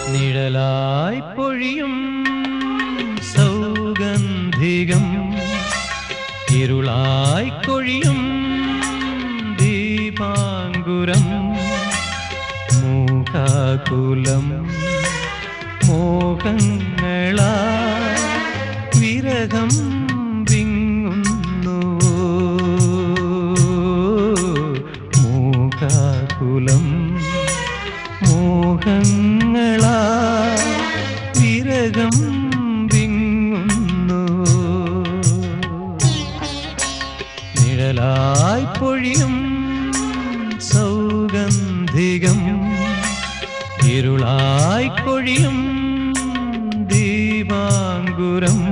നിഴലായി പൊഴിയും സൗഗന്ധികം ഇരുളായി കൊഴിയും ദീപാങ്കുരം മൂകാകുലം മോഹങ്ങളാ വിരഹം വിങ്ങുന്നു മൂകാകുലം മോഹങ്ങളാ വിരഹം വിങ്ങുന്നു നിഴലായി പൊഴിയും സൗഗന്ധികം ഇരുളായി കൊഴിയും ദീപാങ്കുരം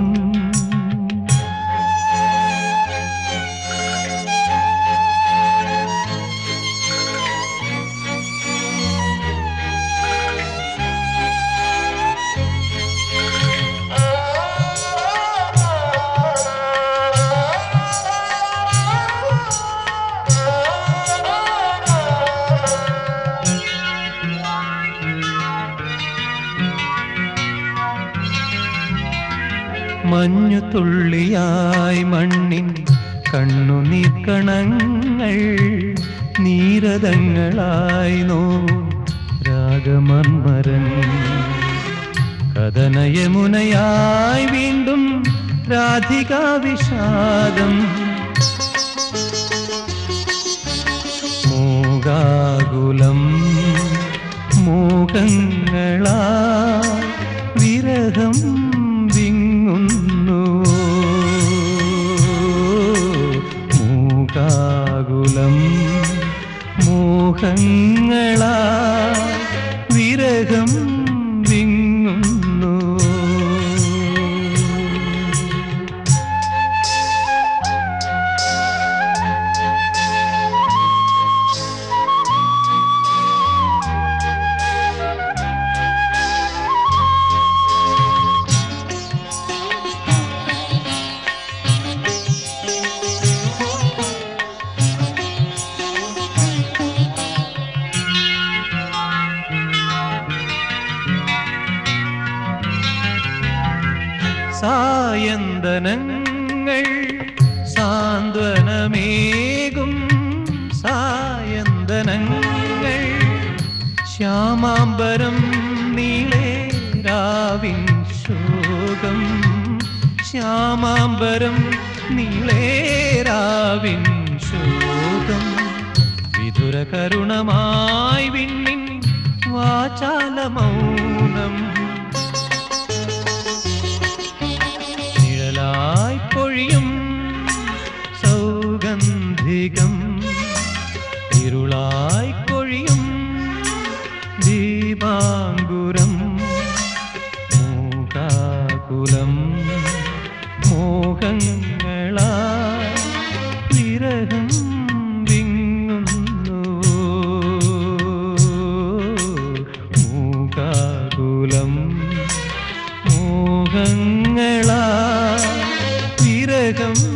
മഞ്ഞുതുള്ളിയായി മണ്ണിൻ കണ്ണുനീർക്കണങ്ങൾ നീരതങ്ങളായി നോവും രാഗമർമരൻ കഥനയമുനയായി വീണ്ടും രാധികാ വിഷാദം മൂകാകുലം മോഹങ്ങളായി വിരഹം വിങ്ങുന്നു മൂകാകുലം മോഹങ്ങളായി വിരഹം വിങ്ങുന്നു സായന്തനങ്ങൾ സാന്ത്വനമേകും സായന്തനങ്ങൾ ശ്യാമാംബരം നീളേ രാവിൻ ശോകം ശ്യാമാംബരം നീളേ രാവിൻ ശോകം വിധുര കരുണമായി വിണ്ണിൻ വാചാല മൗനം നിഴലായി പൊഴിയും സൗഗന്ധികം ഇരുളായി കൊഴിയും ദീപാങ്കുരം മൂകാകുലം മോഹങ്ങളായി വിരഹം വിങ്ങുന്നു മൂകാകുലം മോഹങ്ങളായി വിരഹം